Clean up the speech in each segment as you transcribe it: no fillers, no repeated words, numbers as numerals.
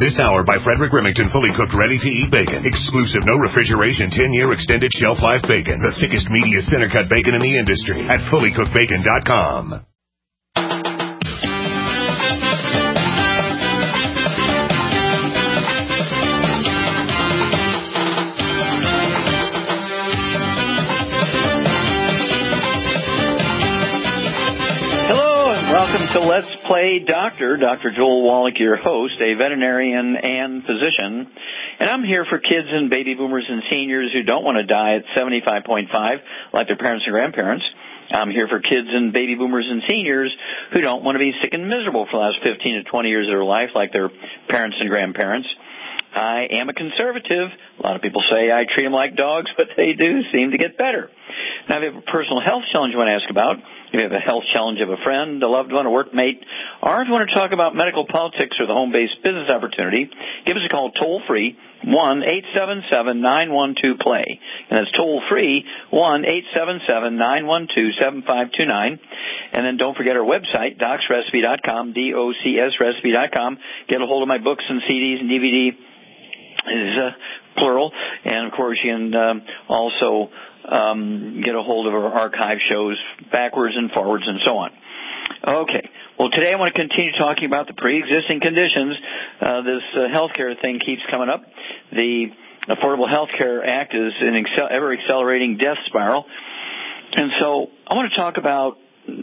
This hour by Frederick Remington, fully cooked, ready-to-eat bacon. Exclusive, no refrigeration, 10-year extended shelf life bacon. The thickest, meatiest, center-cut bacon in the industry at fullycookedbacon.com. Welcome to Let's Play Doctor. Dr. Joel Wallach, your host, a veterinarian and physician. And I'm here for kids and baby boomers and seniors who don't want to die at 75.5 like their parents and grandparents. I'm here for kids and baby boomers and seniors who don't want to be sick and miserable for the last 15 to 20 years of their life like their parents and grandparents. I am a conservative. A lot of people say I treat them like dogs, but they do seem to get better. Now, if you have a personal health challenge you want to ask about, if you have a health challenge of a friend, a loved one, a workmate, or if you want to talk about medical politics or the home-based business opportunity, give us a call toll-free, 1-877-912-PLAY. And that's toll-free, 1-877-912-7529. And then don't forget our website, docsrecipe.com, DOCSrecipe.com. Get a hold of my books and CDs and DVD. Is plural, and of course you can also get a hold of our archive shows backwards and forwards and so on. Okay, well today I want to continue talking about the pre-existing conditions. This healthcare thing keeps coming up. The Affordable Health Care Act is an ever-accelerating death spiral, and so I want to talk about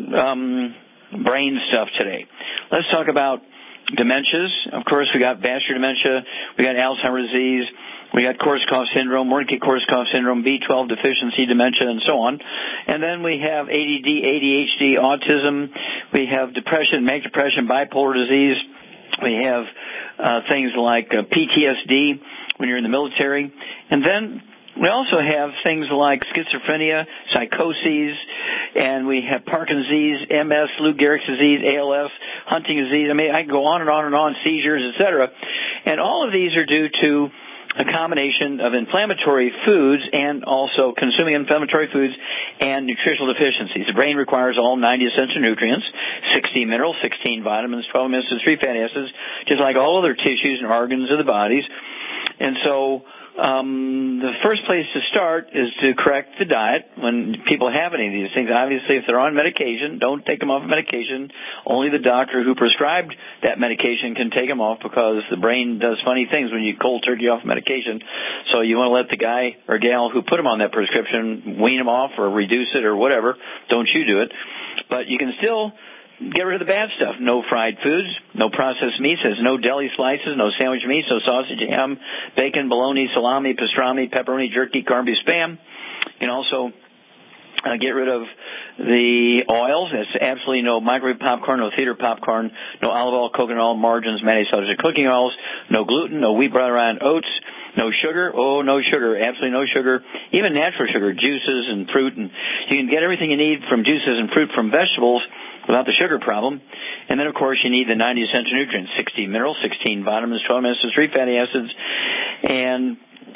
brain stuff today. Let's talk about dementias. Of course, we got vascular dementia, we got Alzheimer's disease, we got Korsakoff syndrome, Wernicke-Korsakoff syndrome, B12 deficiency dementia, and so on. And then we have ADD, ADHD, autism, we have depression, manic depression, bipolar disease, we have things like PTSD when you're in the military, and then we also have things like schizophrenia, psychoses, and we have Parkinson's disease, MS, Lou Gehrig's disease, ALS, Huntington's disease. I mean, I can go on and on and on, seizures, etc. And all of these are due to a combination of inflammatory foods and also consuming inflammatory foods and nutritional deficiencies. The brain requires all 90 essential nutrients, 60 minerals, 16 vitamins, 12 amino acids, 3 fatty acids, just like all other tissues and organs of the bodies. And so the first place to start is to correct the diet when people have any of these things. Obviously, if they're on medication, don't take them off medication. Only the doctor who prescribed that medication can take them off because the brain does funny things when you cold turkey off medication. So you want to let the guy or gal who put them on that prescription wean them off or reduce it or whatever. Don't you do it. But you can still get rid of the bad stuff. No fried foods, no processed meats, no deli slices, no sandwich meats, no sausage, ham, bacon, bologna, salami, pastrami, pepperoni, jerky, corned beef, spam. You can also get rid of the oils. There's absolutely no microwave popcorn, no theater popcorn, no olive oil, coconut oil, margarines, mayonnaise, salads, cooking oils, no gluten, no wheat, brown, rye, oats, no sugar. Oh, no sugar. Absolutely no sugar. Even natural sugar, juices and fruit. And you can get everything you need from juices and fruit from vegetables without the sugar problem. And then, of course, you need the 90 essential nutrients, 60 minerals, 16 vitamins, 12 amino acids, 3 fatty acids. And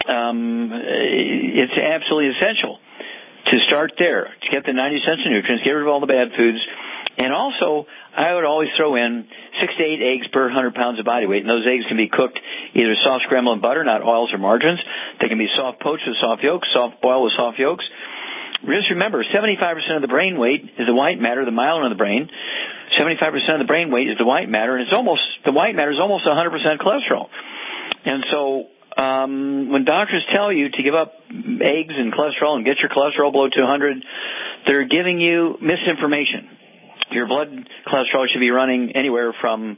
it's absolutely essential to start there, to get the 90 essential nutrients, get rid of all the bad foods. And also, I would always throw in 6 to 8 eggs per 100 pounds of body weight. And those eggs can be cooked either soft scrambled in butter, not oils or margarines. They can be soft poached with soft yolks, soft boiled with soft yolks. Just remember, 75% of the brain weight is the white matter, the myelin of the brain. 75% of the brain weight is the white matter, and the white matter is almost 100% cholesterol. And so when doctors tell you to give up eggs and cholesterol and get your cholesterol below 200, they're giving you misinformation. Your blood cholesterol should be running anywhere from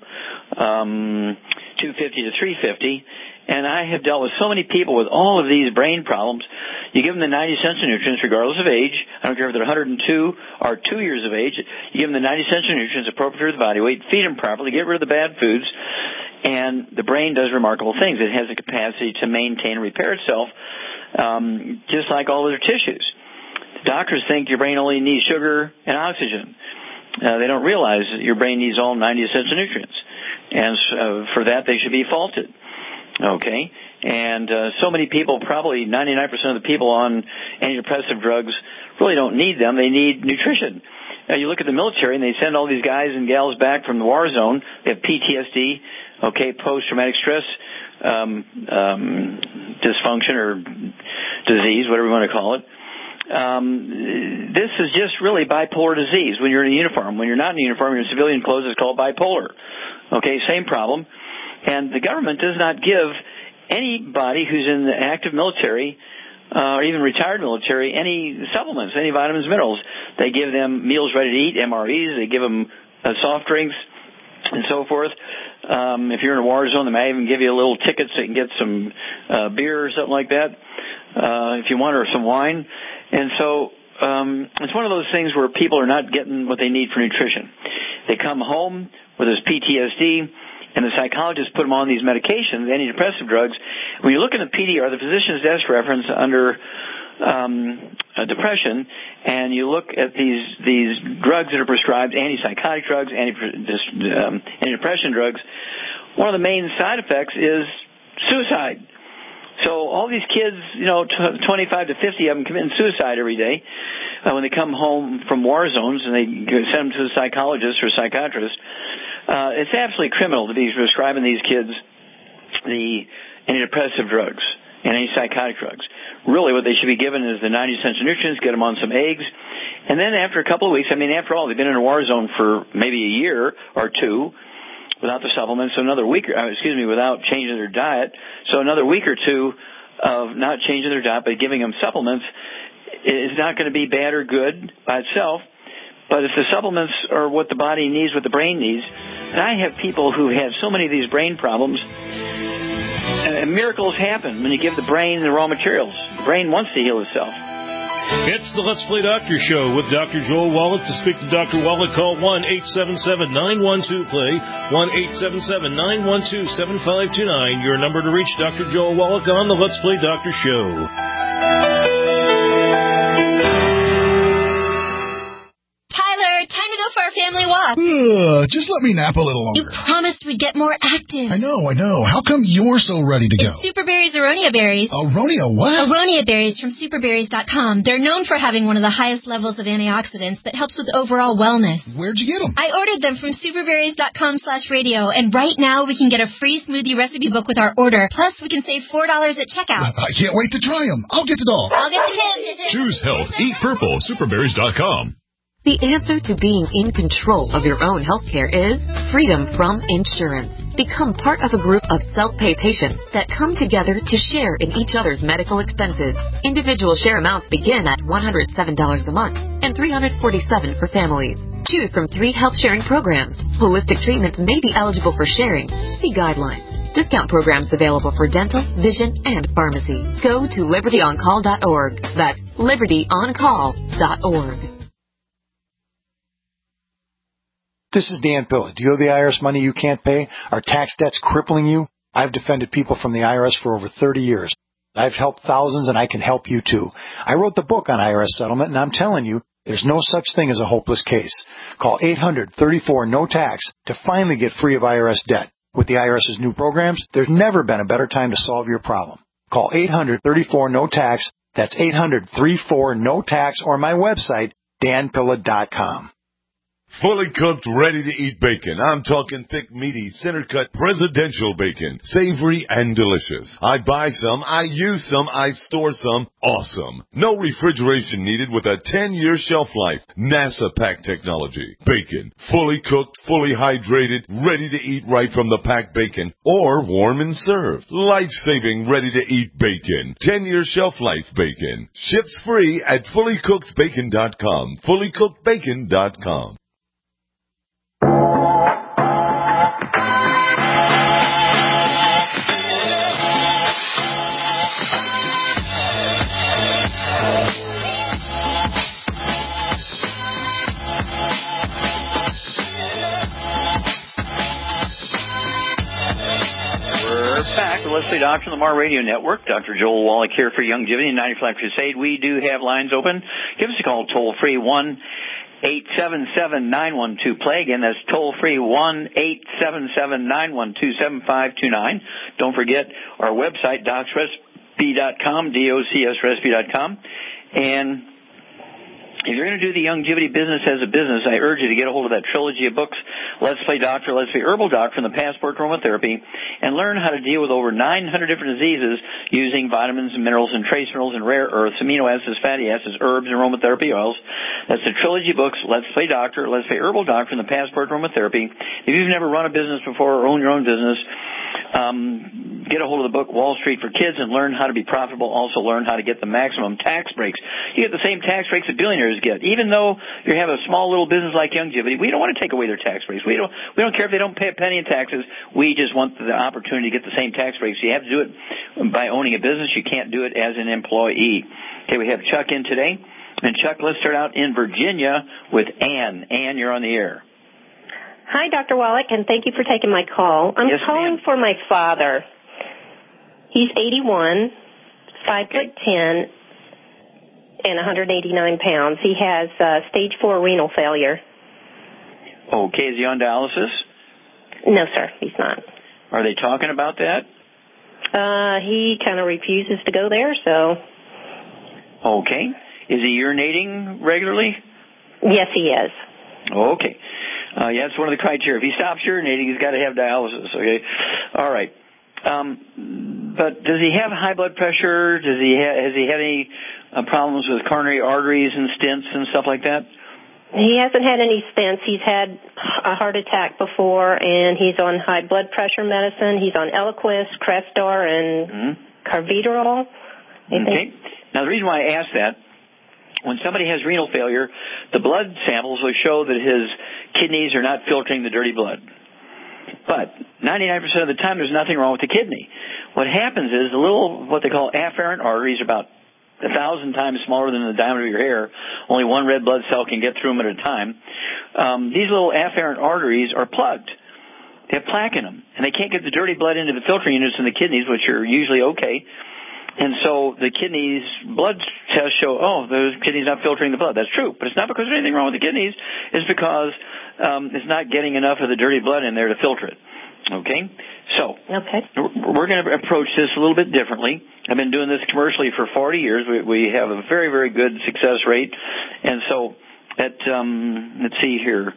250 to 350. And I have dealt with so many people with all of these brain problems. You give them the 90 essential nutrients regardless of age. I don't care if they're 102 or 2 years of age. You give them the 90 essential nutrients appropriate to the body weight, feed them properly, get rid of the bad foods, and the brain does remarkable things. It has the capacity to maintain and repair itself just like all other tissues. Doctors think your brain only needs sugar and oxygen. They don't realize that your brain needs all 90 essential nutrients. And for that, they should be faulted. Okay, and so many people, probably 99% of the people on antidepressive drugs really don't need them. They need nutrition. Now, you look at the military, and they send all these guys and gals back from the war zone. They have PTSD, Okay, post-traumatic stress dysfunction or disease, whatever you want to call it. This is just really bipolar disease when you're in a uniform. When you're not in a uniform, you're in civilian clothes, it's called bipolar. Okay, same problem. And the government does not give anybody who's in the active military or even retired military any supplements, any vitamins, minerals. They give them meals ready to eat, MREs. They give them soft drinks and so forth. If you're in a war zone, they may even give you a little ticket so you can get some beer or something like that if you want, or some wine. And so it's one of those things where people are not getting what they need for nutrition. They come home with this PTSD, and the psychologists put them on these medications, antidepressive drugs. When you look at the PDR, the physician's desk reference under depression, and you look at these drugs that are prescribed, antipsychotic drugs, antidepressant drugs, one of the main side effects is suicide. So all these kids, 25 to 50 of them committing suicide every day when they come home from war zones, and they send them to the psychologist or psychiatrist. It's absolutely criminal to be prescribing these kids the antidepressive drugs and antipsychotic drugs. Really, what they should be given is the 90 essential nutrients, get them on some eggs, and then after a couple of weeks, after all, they've been in a war zone for maybe a year or two without the supplements, so another week, without changing their diet, so another week or two of not changing their diet but giving them supplements is not going to be bad or good by itself. But if the supplements are what the body needs, what the brain needs, and I have people who have so many of these brain problems, miracles happen when you give the brain the raw materials. The brain wants to heal itself. It's the Let's Play Doctor Show with Dr. Joel Wallach. To speak to Dr. Wallach, call 1-877-912-PLAY, 1-877-912-7529. Your number to reach Dr. Joel Wallach on the Let's Play Doctor Show. For our family walk. Just let me nap a little longer. You promised we'd get more active. I know. How come you're so ready to go? It's Superberry's Aronia berries. Aronia what? Aronia berries from superberries.com. They're known for having one of the highest levels of antioxidants that helps with overall wellness. Where'd you get them? I ordered them from superberries.com/radio, and right now we can get a free smoothie recipe book with our order. Plus, we can save $4 at checkout. I can't wait to try them. I'll get the dog. I'll get the kid. Choose health. Eat purple. Superberries.com. The answer to being in control of your own health care is freedom from insurance. Become part of a group of self-pay patients that come together to share in each other's medical expenses. Individual share amounts begin at $107 a month and $347 for families. Choose from 3 health sharing programs. Holistic treatments may be eligible for sharing. See guidelines. Discount programs available for dental, vision, and pharmacy. Go to libertyoncall.org. That's libertyoncall.org. This is Dan Pilla. Do you owe the IRS money you can't pay? Are tax debts crippling you? I've defended people from the IRS for over 30 years. I've helped thousands, and I can help you too. I wrote the book on IRS settlement, and I'm telling you, there's no such thing as a hopeless case. Call 800-34-NO-TAX to finally get free of IRS debt. With the IRS's new programs, there's never been a better time to solve your problem. Call 800-34-NO-TAX. That's 800-34-NO-TAX, or my website, danpilla.com. Fully cooked, ready-to-eat bacon. I'm talking thick, meaty, center-cut presidential bacon. Savory and delicious. I buy some, I use some, I store some. Awesome. No refrigeration needed with a 10-year shelf life. NASA pack technology. Bacon. Fully cooked, fully hydrated, ready to eat right from the packed bacon. Or warm and served. Life-saving, ready-to-eat bacon. 10-year shelf life bacon. Ships free at fullycookedbacon.com. fullycookedbacon.com. Back with Leslie Doctor on the Mar Radio Network. Dr. Joel Wallach here for Youngevity and 95 Crusade. We do have lines open. Give us a call toll-free, 1-877-912-PLAY. Again, that's toll-free, 1-877-912-7529. Don't forget our website, docsrecipe.com, DOCSrecipe.com. And If you're going to do the longevity business as a business, I urge you to get a hold of that trilogy of books, Let's Play Doctor, Let's Play Herbal Doctor, and the Passport to Aromatherapy, and learn how to deal with over 900 different diseases using vitamins and minerals and trace minerals and rare earths, amino acids, fatty acids, herbs, and aromatherapy oils. That's the trilogy of books, Let's Play Doctor, Let's Play Herbal Doctor, and the Passport to Aromatherapy. If you've never run a business before or own your own business, get a hold of the book Wall Street for Kids and learn how to be profitable. Also learn how to get the maximum tax breaks. You get the same tax breaks that billionaires get. Even though you have a small little business like Longevity, we don't want to take away their tax breaks. We don't care if they don't pay a penny in taxes. We just want the opportunity to get the same tax breaks. You have to do it by owning a business. You can't do it as an employee. Okay, we have Chuck in today. And Chuck, let's start out in Virginia with Ann. Ann, you're on the air. Hi, Dr. Wallach, and thank you for taking my call. I'm calling for my father. He's 81, 5'10", and 189 pounds. He has stage 4 renal failure. Okay, is he on dialysis? No, sir, he's not. Are they talking about that? He kind of refuses to go there, so. Okay. Is he urinating regularly? Yes, he is. Okay. Yeah, that's one of the criteria. If he stops urinating, he's got to have dialysis, okay? All right. But does he have high blood pressure? Has he had any problems with coronary arteries and stents and stuff like that? He hasn't had any stents. He's had a heart attack before, and he's on high blood pressure medicine. He's on Eliquis, Crestor, and Carvedilol. Okay. Now, the reason why I ask that, when somebody has renal failure, the blood samples will show that his kidneys are not filtering the dirty blood. But 99% of the time, there's nothing wrong with the kidney. What happens is the little, what they call afferent arteries, about 1,000 times smaller than the diameter of your hair. Only one red blood cell can get through them at a time. These little afferent arteries are plugged. They have plaque in them, and they can't get the dirty blood into the filtering units in the kidneys, which are usually okay. And so the kidneys' blood tests show, the kidney's not filtering the blood. That's true, but it's not because there's anything wrong with the kidneys. It's because it's not getting enough of the dirty blood in there to filter it. Okay? So we're going to approach this a little bit differently. I've been doing this commercially for 40 years. We have a very, very good success rate. And so at, let's see here,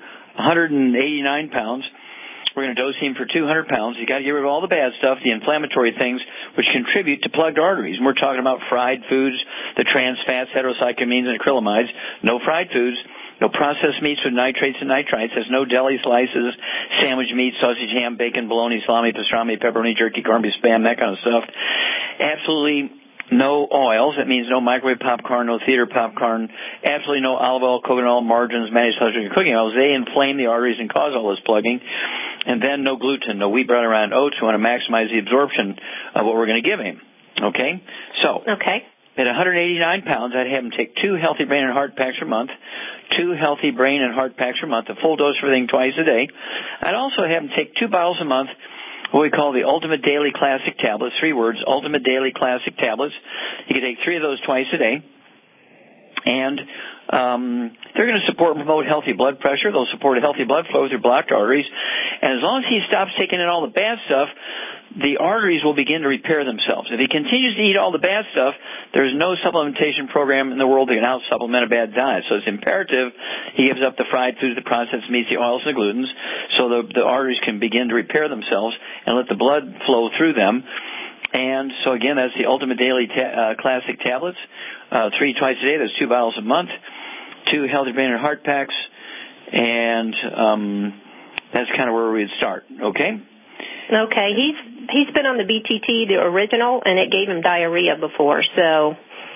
189 pounds, we're going to dose him for 200 pounds. You got to get rid of all the bad stuff, the inflammatory things, which contribute to plugged arteries. And we're talking about fried foods, the trans fats, heterocyclamines, and acrylamides. No fried foods. No processed meats with nitrates and nitrites. There's no deli slices, sandwich meat, sausage, ham, bacon, bologna, salami, pastrami, pepperoni, jerky, corned beef, Spam, that kind of stuff. Absolutely no oils. That means no microwave popcorn, no theater popcorn. Absolutely no olive oil, coconut oil, margarines, mayonnaise, and cooking oils. They inflame the arteries and cause all this plugging. And then no gluten, no wheat, bread, and oats. We want to maximize the absorption of what we're going to give him. Okay? So. Okay. At 189 pounds, I'd have him take 2 healthy brain and heart packs per month, 2 healthy brain and heart packs per month, a full dose of everything twice a day. I'd also have him take 2 bottles a month, what we call the Ultimate Daily Classic Tablets, 3 words, Ultimate Daily Classic Tablets. You can take 3 of those twice a day. And they're going to support and promote healthy blood pressure. They'll support a healthy blood flow through blocked arteries. And as long as he stops taking in all the bad stuff, the arteries will begin to repair themselves. If he continues to eat all the bad stuff, there's no supplementation program in the world that can out-supplement a bad diet. So it's imperative he gives up the fried foods, the processed meats, the oils, and the glutens, so the arteries can begin to repair themselves and let the blood flow through them. And so, again, that's the Ultimate Daily Classic Tablets, 3 twice a day. That's 2 bottles a month, 2 healthy brain and heart packs, and that's kind of where we'd start, okay? Okay. He's been on the BTT, the original, and it gave him diarrhea before, so.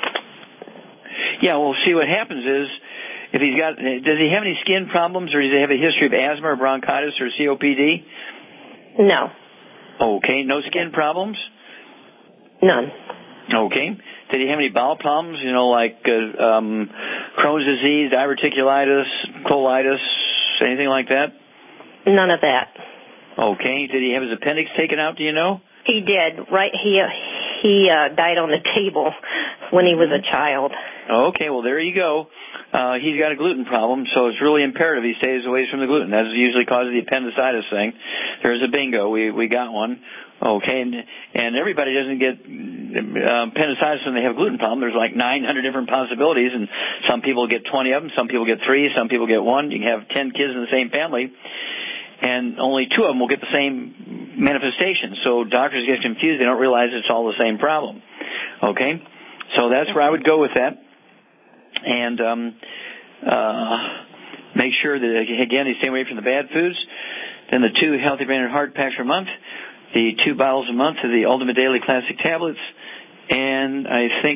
Yeah, well, see, what happens is, if he's got, does he have any skin problems, or does he have a history of asthma or bronchitis or COPD? No. Okay, no skin problems? None. Okay. Did he have any bowel problems, like Crohn's disease, diverticulitis, colitis, anything like that? None of that. Okay. Did he have his appendix taken out, do you know? He did. Right. He died on the table when he was a child. Okay. Well, there you go. He's got a gluten problem, so it's really imperative he stays away from the gluten. That usually causes the appendicitis thing. There's a bingo. We got one. Okay, and everybody doesn't get appendicitis when they have a gluten problem, there's like 900 different possibilities, and some people get 20 of them, some people get 3, some people get 1. You can have 10 kids in the same family, and only 2 of them will get the same manifestation. So doctors get confused. They don't realize it's all the same problem. Okay? So that's where I would go with that. And make sure that, again, you stay away from the bad foods. Then the 2 Healthy Brain and Heart packs per month, the 2 bottles a month of the Ultimate Daily Classic tablets, and I think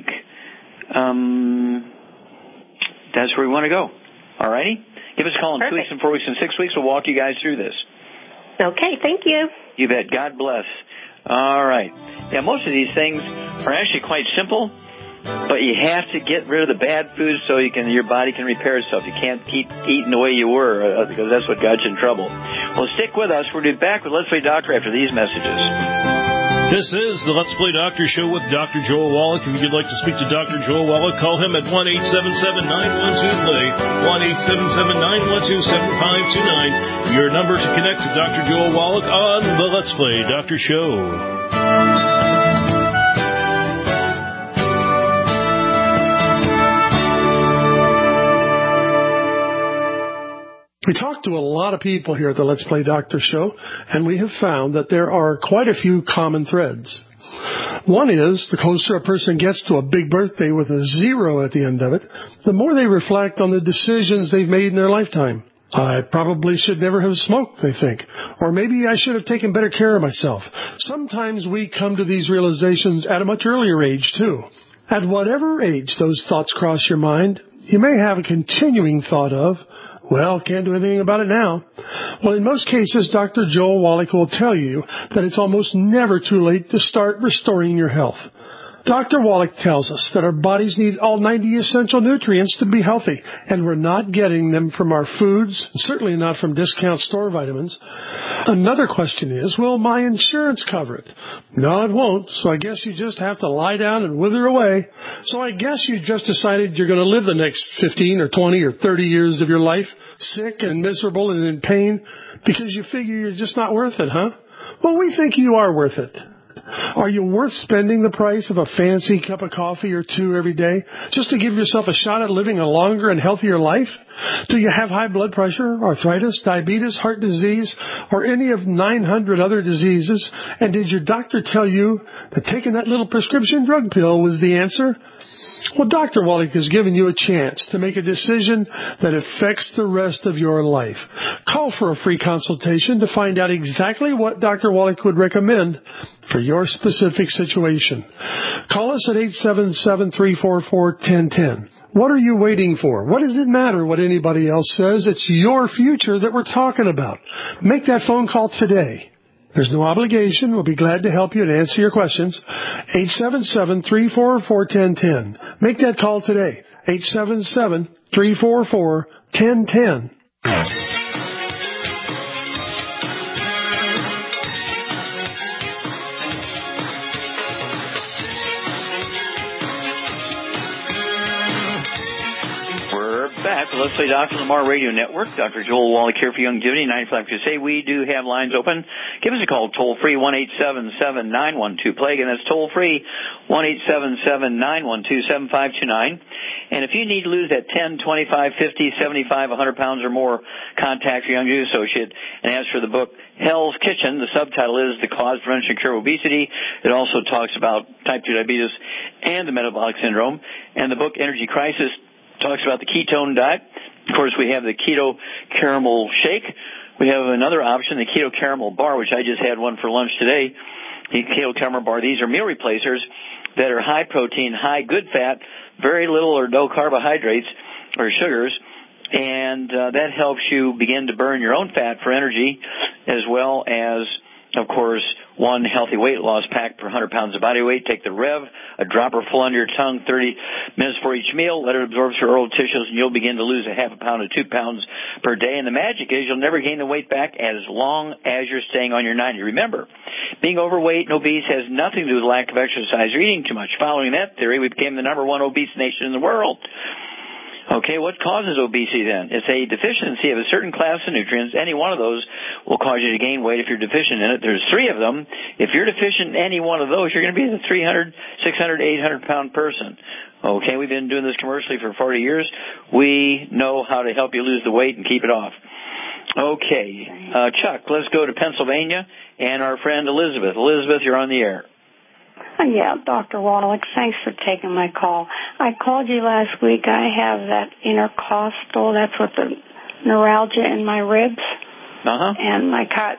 that's where we want to go. All righty? Give us a call in 2 weeks and 4 weeks and 6 weeks. We'll walk you guys through this. Okay, thank you. You bet. God bless. All right. Yeah, most of these things are actually quite simple, but you have to get rid of the bad foods so your body can repair itself. You can't keep eating the way you were because that's what got you in trouble. Well, stick with us. We'll be back with Let's Play Doctor after these messages. This is the Let's Play Doctor Show with Dr. Joel Wallach. If you'd like to speak to Dr. Joel Wallach, call him at 1-877-912-PLAY, 1-877-912-7529. Your number to connect to Dr. Joel Wallach on the Let's Play Doctor Show. We talk to a lot of people here at the Let's Play Doctor Show, and we have found that there are quite a few common threads. One is, the closer a person gets to a big birthday with a 0 at the end of it, the more they reflect on the decisions they've made in their lifetime. I probably should never have smoked, they think. Or maybe I should have taken better care of myself. Sometimes we come to these realizations at a much earlier age, too. At whatever age those thoughts cross your mind, you may have a continuing thought of, well, can't do anything about it now. Well, in most cases, Dr. Joel Wallach will tell you that it's almost never too late to start restoring your health. Dr. Wallach tells us that our bodies need all 90 essential nutrients to be healthy, and we're not getting them from our foods, certainly not from discount store vitamins. Another question is, will my insurance cover it? No, it won't, so I guess you just have to lie down and wither away. So I guess you just decided you're going to live the next 15 or 20 or 30 years of your life, sick and miserable and in pain, because you figure you're just not worth it, huh? Well, we think you are worth it. Are you worth spending the price of a fancy cup of coffee or 2 every day just to give yourself a shot at living a longer and healthier life? Do you have high blood pressure, arthritis, diabetes, heart disease, or any of 900 other diseases? And did your doctor tell you that taking that little prescription drug pill was the answer? Well, Dr. Wallach has given you a chance to make a decision that affects the rest of your life. Call for a free consultation to find out exactly what Dr. Wallach would recommend for your specific situation. Call us at 877-344-1010. What are you waiting for? What does it matter what anybody else says? It's your future that we're talking about. Make that phone call today. There's no obligation. We'll be glad to help you and answer your questions. 877-344-1010. Make that call today. 877-344-1010. Back. Let's Play Dr. Lamar Radio Network. Dr. Joel Wallach here for Youngevity, 95 Crusade. We do have lines open. Give us a call toll-free, 1-877-912-PLAY. Again, that's toll-free, 1-877-912-7529. And if you need to lose that 10, 25, 50, 75, 100 pounds or more, contact your Youngevity associate and ask for the book Hell's Kitchen. The subtitle is The Cause, Prevention, and Cure of Obesity. It also talks about type 2 diabetes and the metabolic syndrome. And the book Energy Crisis talks about the ketone diet. Of course, we have the keto caramel shake. We have another option, the keto caramel bar, which I just had one for lunch today. The keto caramel bar. These are meal replacers that are high protein, high good fat, very little or no carbohydrates or sugars, and that helps you begin to burn your own fat for energy, as well as, of course, one healthy weight loss pack per 100 pounds of body weight. Take the Rev, a dropper full under your tongue, 30 minutes for each meal. Let it absorb through oral tissues, and you'll begin to lose a half a pound to 2 pounds per day. And the magic is you'll never gain the weight back as long as you're staying on your 90. Remember, being overweight and obese has nothing to do with lack of exercise or eating too much. Following that theory, we became the #1 obese nation in the world. Okay, what causes obesity then? It's a deficiency of a certain class of nutrients. Any one of those will cause you to gain weight if you're deficient in it. There's 3 of them. If you're deficient in any one of those, you're going to be the 300, 600, 800-pound person. Okay, we've been doing this commercially for 40 years. We know how to help you lose the weight and keep it off. Okay, Chuck, let's go to Pennsylvania and our friend Elizabeth. Elizabeth, you're on the air. Yeah, Dr. Wallach, thanks for taking my call. I called you last week. I have that intercostal, that's what the neuralgia in my ribs. And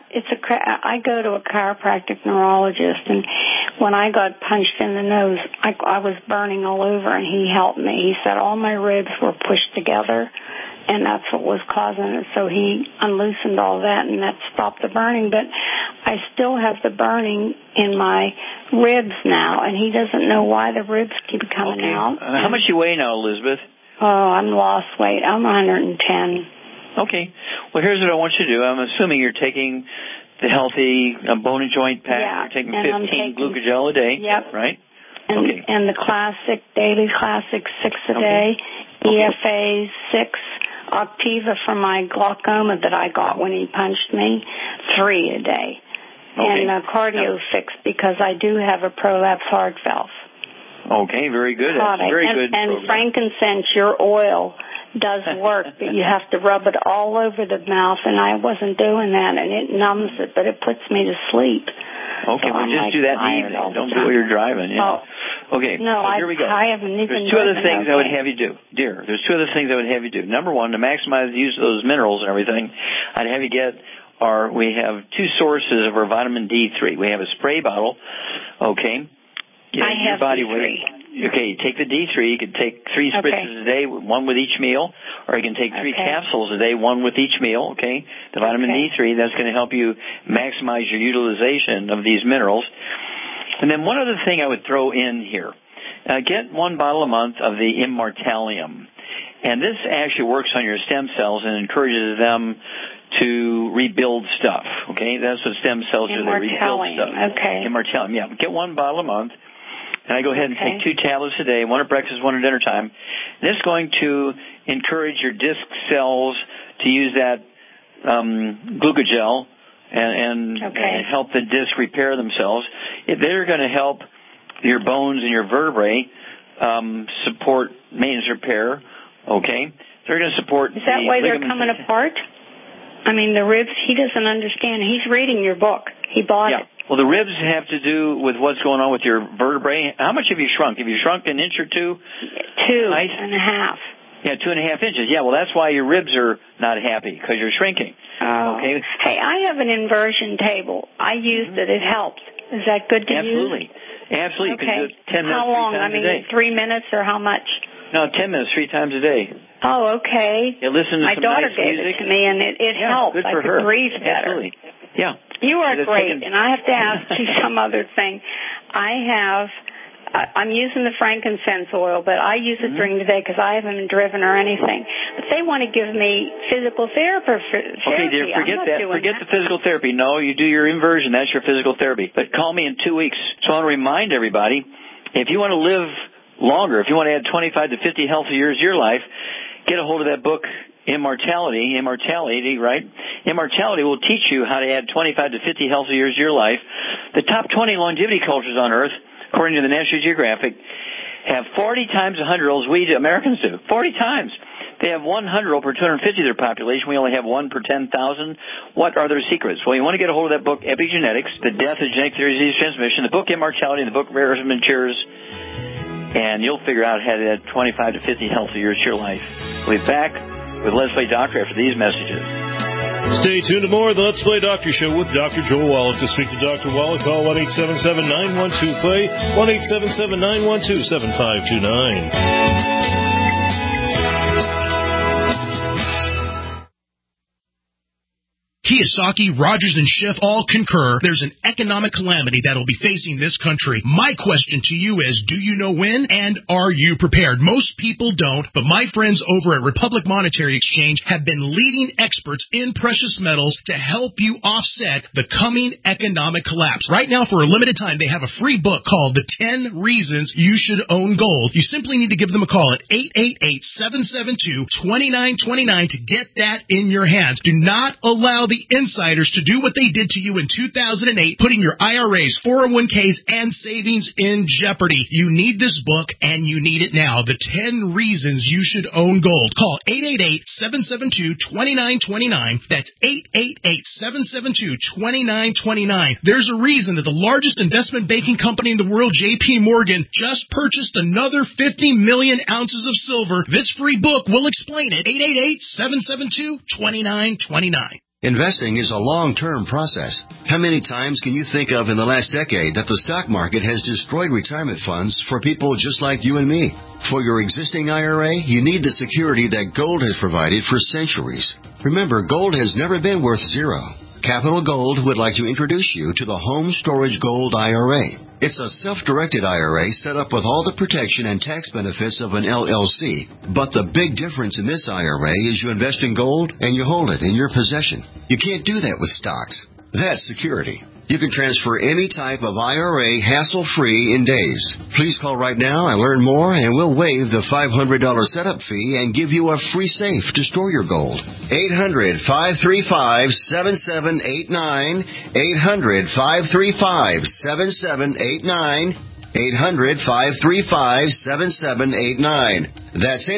I go to a chiropractic neurologist, and when I got punched in the nose, I was burning all over, and he helped me. He said all my ribs were pushed together, and that's what was causing it. So he unloosened all that, and that stopped the burning. But I still have the burning in my ribs now, and he doesn't know why the ribs keep coming out. How much you weigh now, Elizabeth? Oh, I'm lost weight. I'm 110. Okay. Well, here's what I want you to do. I'm assuming you're taking the healthy bone and joint pack. Yeah, you're taking 15 glucogel a day. Yep. Right? And the classic, daily classic 6 a day, EFA 6, Optiva for my glaucoma that I got when he punched me, 3 a day. And cardio fix because I do have a prolapse heart valve. Okay, very good. That's very good. And frankincense, your oil does work, but you have to rub it all over the mouth, and I wasn't doing that, and it numbs it, but it puts me to sleep. Okay, well, just do that in the evening. Don't do it while you're driving. Yeah. Okay, no, here we go. I haven't even. There's 2 other things I would have you do, dear. There's 2 other things I would have you do. Number 1, to maximize the use of those minerals and everything, I'd have you get we have 2 sources of our vitamin D3. We have a spray bottle, okay? I have D3. Okay, take the D3. You can take 3 spritzes a day, 1 with each meal, or you can take 3 capsules a day, 1 with each meal, okay? The vitamin D3, that's going to help you maximize your utilization of these minerals. And then one other thing I would throw in here. Get 1 bottle a month of the Immortalium. And this actually works on your stem cells and encourages them to rebuild stuff, okay? That's what stem cells do. They rebuild stuff. Immortalium, yeah. Get 1 bottle a month. And I go ahead and take 2 tablets a day, 1 at breakfast, 1 at dinner time. This is going to encourage your disc cells to use that glucogel and help the disc repair themselves. They're going to help your bones and your vertebrae support maintenance repair, okay? They're going to support Is that why they're coming apart? I mean, the ribs, he doesn't understand. He's reading your book. He bought it. Well, the ribs have to do with what's going on with your vertebrae. How much have you shrunk? Have you shrunk an inch or 2? 2.5. Yeah, 2.5 inches. Yeah, well, that's why your ribs are not happy, because you're shrinking. Oh. Okay. Hey, I have an inversion table. I used it. It helps. Is that good to use? Absolutely. You can do it 10 minutes, how long? 3 times a day. 3 minutes or how much? No, 10 minutes, 3 times a day. Oh, okay. You listen to my some daughter nice gave music. it to me, and it helped. Good I for could her. breathe better. Absolutely. Yeah. You are great, and I have to ask you some other thing. I'm using the frankincense oil, but I use it during the day because I haven't been driven or anything. But they want to give me physical therapy. Okay, dear, forget that. Forget the physical therapy. No, you do your inversion. That's your physical therapy. But call me in 2 weeks. So I want to remind everybody, if you want to live longer, if you want to add 25 to 50 healthy years to your life, get a hold of that book, Immortality, right? Immortality will teach you how to add 25 to 50 healthy years to your life. The top 20 longevity cultures on Earth, according to the National Geographic, have 40 times the 100-year-olds we Americans do. 40 times. They have 100 per 250 of their population. We only have 1 per 10,000. What are their secrets? Well, you want to get a hold of that book, Epigenetics, The Death of Genetic Theory of Disease Transmission, the book Immortality, and the book Rare Earth Matures, and you'll figure out how to add 25 to 50 healthy years to your life. We'll be back with Let's Play Doctor after these messages. Stay tuned to more of the Let's Play Doctor Show with Dr. Joel Wallach. To speak to Dr. Wallach, call 1-877-912-PLAY, 1-877-912-7529. Kiyosaki, Rogers, and Schiff all concur there's an economic calamity that will be facing this country. My question to you is, do you know when, and are you prepared? Most people don't, but my friends over at Republic Monetary Exchange have been leading experts in precious metals to help you offset the coming economic collapse. Right now, for a limited time, they have a free book called The 10 Reasons You Should Own Gold. You simply need to give them a call at 888-772-2929 to get that in your hands. Do not allow the insiders to do what they did to you in 2008, putting your IRAs, 401ks, and savings in jeopardy. You need this book, and you need it now. The 10 Reasons You Should Own Gold. Call 888-772-2929. That's 888-772-2929. There's a reason that the largest investment banking company in the world, J.P. Morgan, just purchased another 50 million ounces of silver. This free book will explain it. 888-772-2929. Investing is a long-term process. How many times can you think of in the last decade that the stock market has destroyed retirement funds for people just like you and me? For your existing IRA, you need the security that gold has provided for centuries. Remember, gold has never been worth zero. Capital Gold would like to introduce you to the Home Storage Gold IRA. It's a self-directed IRA set up with all the protection and tax benefits of an LLC. But the big difference in this IRA is you invest in gold and you hold it in your possession. You can't do that with stocks. That's security. You can transfer any type of IRA hassle-free in days. Please call right now and learn more, and we'll waive the $500 setup fee and give you a free safe to store your gold. 800-535-7789. 800-535-7789. 800-535-7789. That's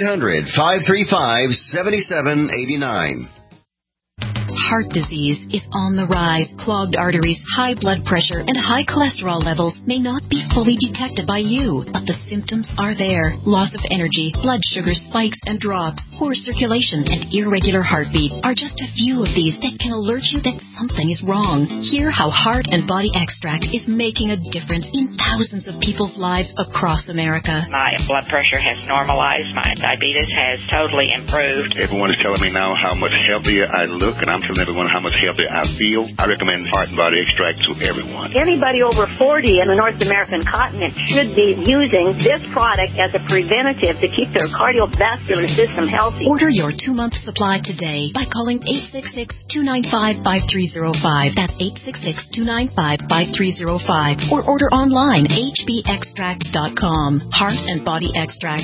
800-535-7789. Heart disease is on the rise. Clogged arteries, high blood pressure, and high cholesterol levels may not be fully detected by you, but the symptoms are there. Loss of energy, blood sugar spikes and drops, poor circulation, and irregular heartbeat are just a few of these that can alert you that something is wrong. Hear how Heart and Body Extract is making a difference in thousands of people's lives across America. My blood pressure has normalized. My diabetes has totally improved. Everyone is telling me now how much healthier I look, and I'm telling everyone how much healthier I feel. I recommend Heart and Body Extract to everyone. Anybody over 40 in the North American continent should be using this product as a preventative to keep their cardiovascular system healthy. Order your 2-month supply today by calling 866-295-5305. That's 866-295-5305. Or order online, hbextract.com. Heart and Body Extract,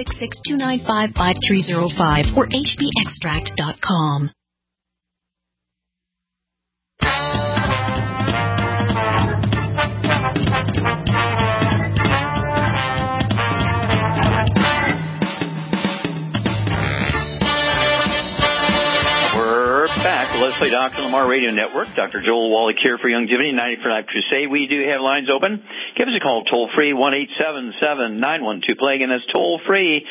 866-295-5305 or hbextract.com. Back, Let's Play Dr. Lamar Radio Network. Dr. Joel Wallach here for Youngevity, 90 for Life Crusade. We do have lines open. Give us a call toll-free, 1-877-912-PLAY. Again, that's toll-free,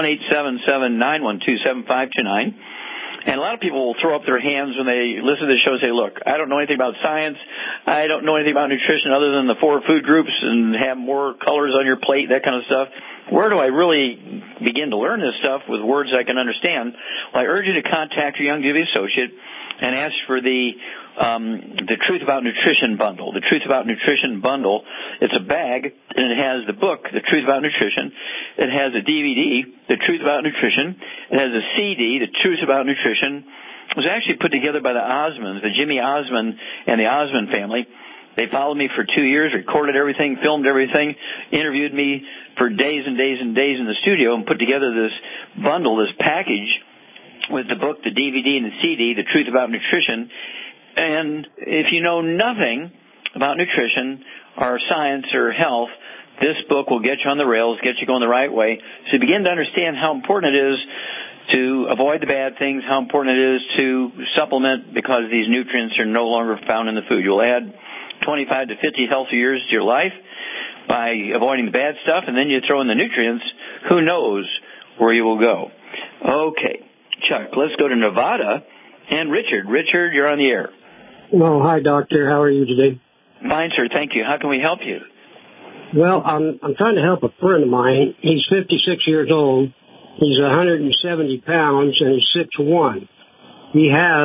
1-877-912-7529. And a lot of people will throw up their hands when they listen to the show and say, look, I don't know anything about science. I don't know anything about nutrition other than the 4 food groups and have more colors on your plate, that kind of stuff. Where do I really begin to learn this stuff with words I can understand? Well, I urge you to contact your Youngevity associate and ask for the Truth About Nutrition bundle. The Truth About Nutrition bundle, it's a bag, and it has the book, The Truth About Nutrition. It has a DVD, The Truth About Nutrition. It has a CD, The Truth About Nutrition. It was actually put together by the Osmonds, the Jimmy Osmond and the Osmond family. They followed me for 2 years, recorded everything, filmed everything, interviewed me for days and days and days in the studio, and put together this bundle, this package, with the book, the DVD, and the CD, The Truth About Nutrition. And if you know nothing about nutrition or science or health, this book will get you on the rails, get you going the right way. So you begin to understand how important it is to avoid the bad things, how important it is to supplement because these nutrients are no longer found in the food. You'll add 25 to 50 healthy years to your life by avoiding the bad stuff, and then you throw in the nutrients. Who knows where you will go? Okay, Chuck, let's go to Nevada. And Richard. Richard, you're on the air. Well, hi, doctor. How are you today? Fine, sir. Thank you. How can we help you? Well, I'm trying to help a friend of mine. He's 56 years old. He's 170 pounds, and he's 6'1". He has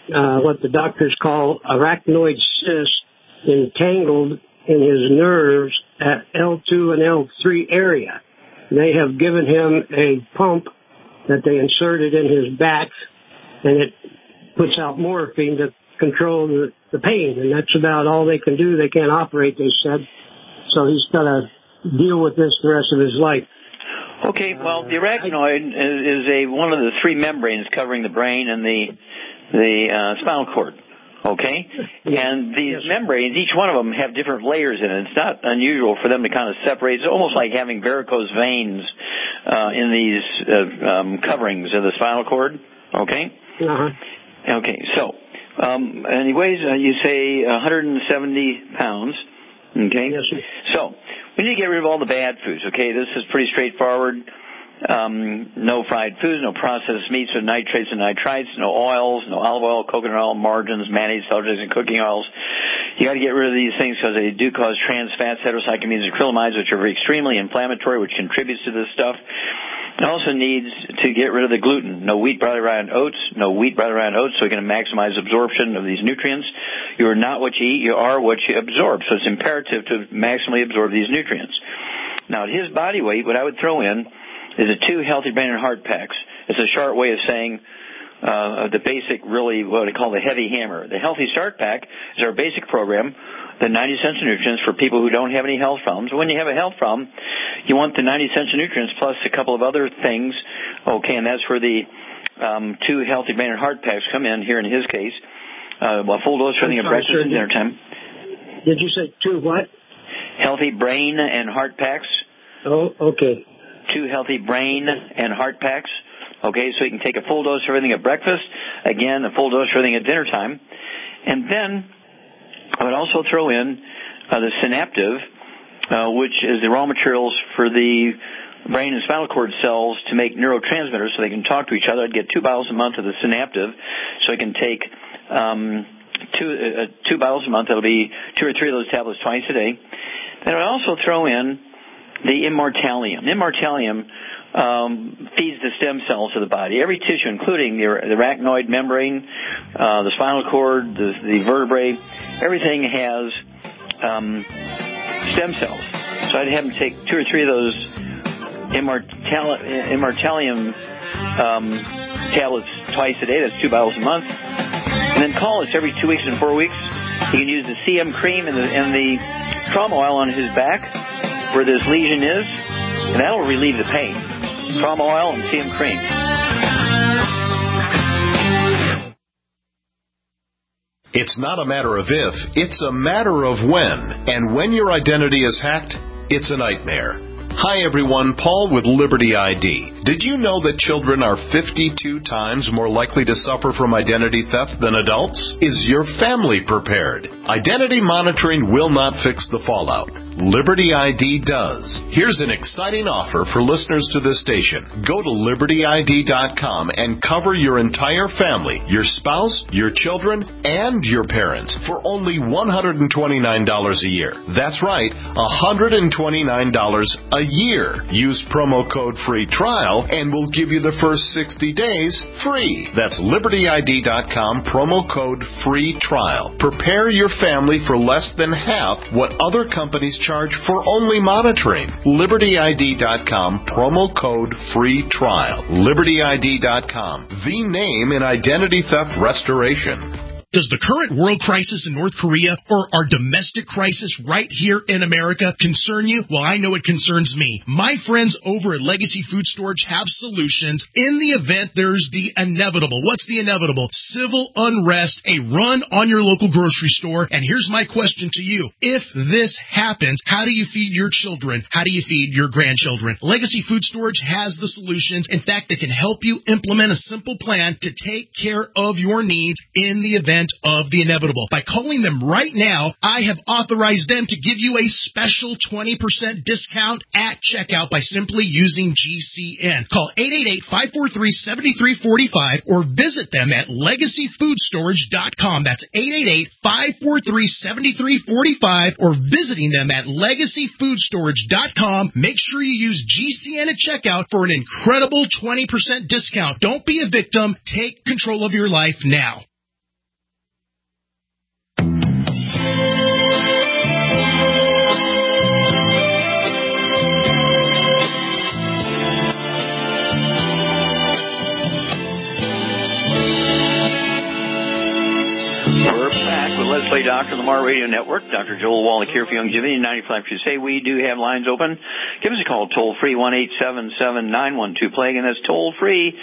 what the doctors call arachnoid cyst entangled in his nerves at L2 and L3 area. They have given him a pump that they inserted in his back, and it puts out morphine to control the pain, and that's about all they can do. They can't operate, they said. So he's got to deal with this the rest of his life. Okay, well, the arachnoid is one of the three membranes covering the brain and the spinal cord. Okay? And these membranes, each one of them have different layers in it. It's not unusual for them to kind of separate. It's almost like having varicose veins in these coverings of the spinal cord. Okay? Uh-huh. Okay, so, and he weighs, you say, 170 pounds. Okay? Yes, sir. So, we need to get rid of all the bad foods. Okay? This is pretty straightforward. No fried foods, no processed meats or nitrates and nitrites, no oils, no olive oil, coconut oil, margarines, mayonnaise, sulfates, and cooking oils. You got to get rid of these things because they do cause trans fats, heterocyclamines, and acrylamides, which are extremely inflammatory, which contributes to this stuff. It also needs to get rid of the gluten. No wheat, barley, rye, and oats. No wheat, barley, rye, and oats, so we can maximize absorption of these nutrients. You are not what you eat. You are what you absorb. So it's imperative to maximally absorb these nutrients. Now, at his body weight, what I would throw in is a 2 healthy brain and heart packs. It's a short way of saying the basic, really what I call the heavy hammer. The Healthy Start Pack is our basic program, the 90 cents of nutrients for people who don't have any health problems. When you have a health problem, you want the 90 cents of nutrients plus a couple of other things. Okay, and that's where the 2 healthy brain and heart packs come in here in his case. A full dose for at breakfast and dinner time. Did you say 2 what? Healthy brain and heart packs. Oh, okay. 2 healthy brain and heart packs. Okay, so you can take a full dose for everything at breakfast. Again, a full dose for everything at dinner time. And then I would also throw in the Synaptive, which is the raw materials for the brain and spinal cord cells to make neurotransmitters so they can talk to each other. I'd get 2 bottles a month of the Synaptive, so I can take 2 bottles a month. That'll be 2 or 3 of those tablets twice a day. Then I would also throw in the Immortalium. Immortalium feeds the stem cells of the body. Every tissue, including the arachnoid membrane, the spinal cord, the vertebrae, everything has stem cells. So I'd have them take 2 or 3 of those Immortalium tablets twice a day. That's 2 bottles a month. And then call us every 2 weeks and 4 weeks. You can use the CM cream and the trauma oil on his back where this lesion is, and that'll relieve the pain. Trauma oil and CM cream. It's not a matter of if, it's a matter of when. And when your identity is hacked, it's a nightmare. Hi everyone, Paul with Liberty ID. Did you know that children are 52 times more likely to suffer from identity theft than adults? Is your family prepared? Identity monitoring will not fix the fallout. Liberty ID does. Here's an exciting offer for listeners to this station. Go to LibertyID.com and cover your entire family, your spouse, your children, and your parents for only $129 a year. That's right, $129 a year. Use promo code FREE TRIAL and we'll give you the first 60 days free. That's LibertyID.com, promo code FREE TRIAL. Prepare your family for less than half what other companies charge for only monitoring. LibertyID.com, promo code FREE TRIAL. LibertyID.com, the name in identity theft restoration. Does the current world crisis in North Korea or our domestic crisis right here in America concern you? Well, I know it concerns me. My friends over at Legacy Food Storage have solutions in the event there's the inevitable. What's the inevitable? Civil unrest, a run on your local grocery store. And here's my question to you. If this happens, how do you feed your children? How do you feed your grandchildren? Legacy Food Storage has the solutions. In fact, they can help you implement a simple plan to take care of your needs in the event of the inevitable. By calling them right now, I have authorized them to give you a special 20% discount at checkout by simply using GCN. Call 888-543-7345 or visit them at LegacyFoodStorage.com. That's 888-543-7345 or visiting them at LegacyFoodStorage.com. Make sure you use GCN at checkout for an incredible 20% discount. Don't be a victim. Take control of your life now. Dr. Lamar Radio Network. Dr. Joel Wallach here for Youngevity 95 Crusade. We do have lines open. Give us a call toll-free, 1-877-912-PLAY. Again, that's toll-free,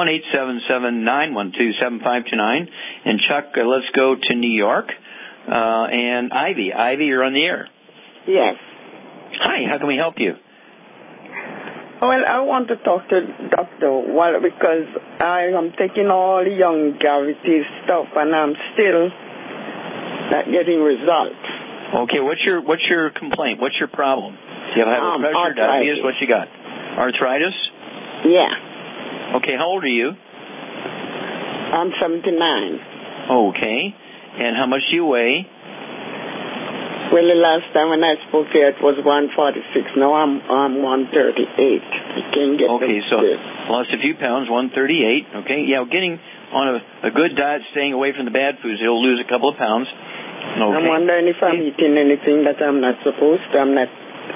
1-877-912-7529. And Chuck, let's go to New York. And Ivy. Ivy, you're on the air. Yes. Hi, how can we help you? Well, I want to talk to Dr. Wallach because I am taking all the Youngevity stuff and I'm still not getting results. Okay, what's your complaint? What's your problem? Do you have high blood pressure, diabetes? What you got? Arthritis? Yeah. Okay, how old are you? I'm 79. Okay, and how much do you weigh? Well, the last time when I spoke here, it was 146. Now I'm 138. I can't get Lost a few pounds, 138. Okay, yeah, getting on a good diet, staying away from the bad foods, you'll lose a couple of pounds. Okay. I'm wondering if I'm eating anything that I'm not supposed to. I'm not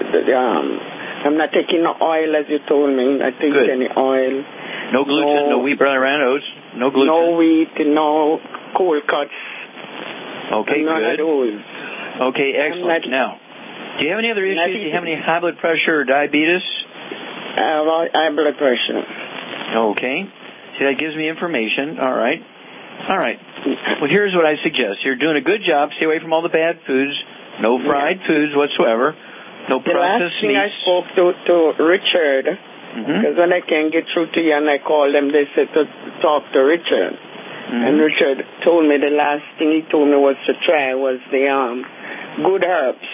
taking no oil as you told me. I take any oil. No gluten, no wheat, brown oats, no gluten. No wheat, no cold cuts. Okay, none good. Of those. Okay, excellent. Now, do you have any other issues? Do you have any high blood pressure or diabetes? High blood pressure. Okay. See, that gives me information. All right. Well, here's what I suggest. You're doing a good job. Stay away from all the bad foods. No fried foods whatsoever. No processed meats. The last thing I spoke to Richard, because when I can't get through to you and I called them, they said to talk to Richard. And Richard told me the last thing he told me was to try was the good herbs.